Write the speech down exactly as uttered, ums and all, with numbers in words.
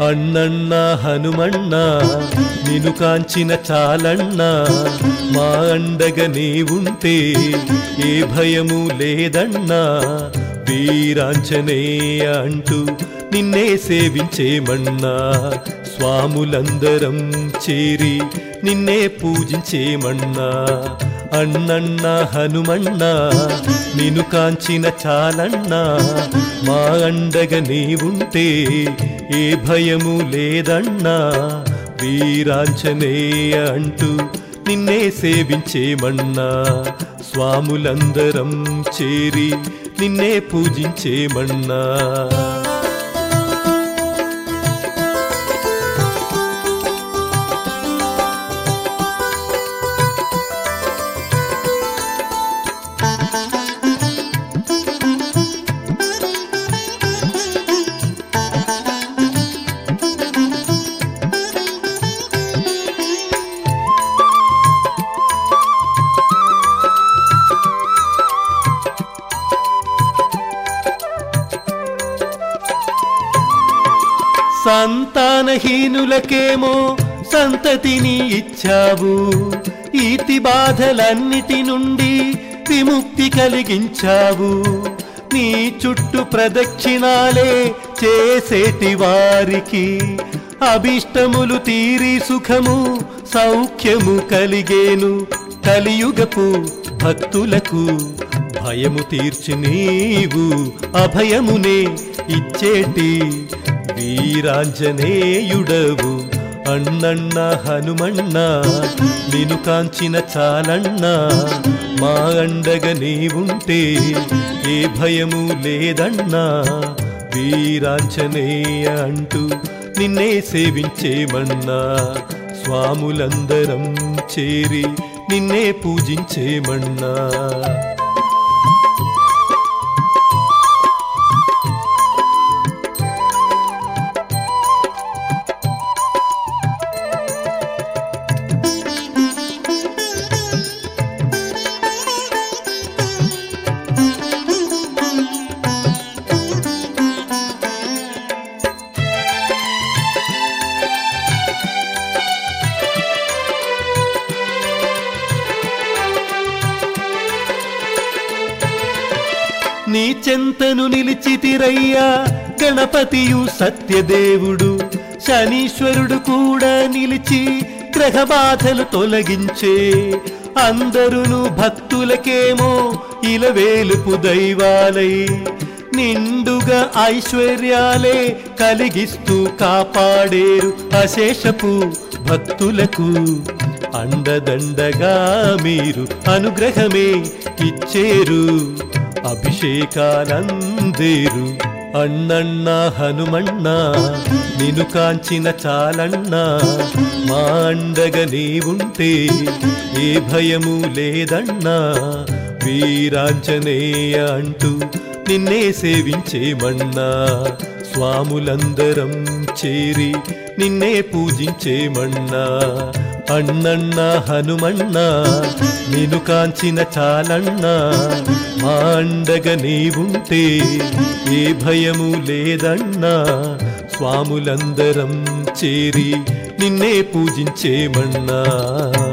అన్నన్నా హనుమన్నా నిను కాంచిన చాలన్నా మా అండగా నీవుంటే ఏ భయము లేదన్నా వీరాంజనేయ అంటూ నిన్నే సేవించేమన్నా స్వాములందరం చేరి నిన్నే పూజించేమన్నా అన్నన్నా హనుమన్నా నిను కాంచిన చాలన్నా మా అండగా నీవుంటే ఏ భయము లేదన్నా వీరాంజనేయ అంటూ నిన్నే సేవించేమన్నా స్వాములందరం చేరి నిన్నే పూజించేమన్నా సంతానహీనులకేమో సంతతిని ఇచ్చావు ఈతి బాధలన్నిటి నుండి విముక్తి కలిగించావు నీ చుట్టూ ప్రదక్షిణాలే చేసేటి వారికి అభిష్టములు తీరి సుఖము సౌఖ్యము కలిగేను కలియుగపు భక్తులకు భయము తీర్చి నీవు అభయమునే ఇచ్చేటి వీరాంజనేయుడవు అన్నన్నా హనుమన్నా నిను కాంచిన చాలన్నా మా అండగా నీవుంటే ఏ భయము లేదన్నా వీరాంజనేయ అంటూ నిన్నే సేవించేమన్నా స్వాములందరం చేరి నిన్నే పూజించేమన్నా నీ చెంతను నిలిచితిరయ్యా గణపతియు సత్యదేవుడు శనీశ్వరుడు కూడా నిలిచి గ్రహ బాధలు తొలగించే అందరును భక్తులకేమో ఇలవేలుపు దైవాలై నిండుగా ఐశ్వర్యాలే కలిగిస్తూ కాపాడేరు అశేషపు భక్తులకు అండదండగా మీరు అనుగ్రహమే ఇచ్చేరు అభిషేకానందేరు అన్నన్నా హనుమన్నా నిను కాంచిన చాలన్నా మా అండగా నీవుంటే ఏ భయము లేదన్నా వీరాంజనేయ అంటూ నిన్నే సేవించేమన్నా స్వాములందరం చేరి నిన్నే పూజించేమన్నా అన్నన్నా హనుమన్నా నిను కాంచిన చాలన్నా మా అండగా నీవుంటే ఏ భయము లేదన్నా స్వాములందరం చేరి నిన్నే పూజించేమన్నా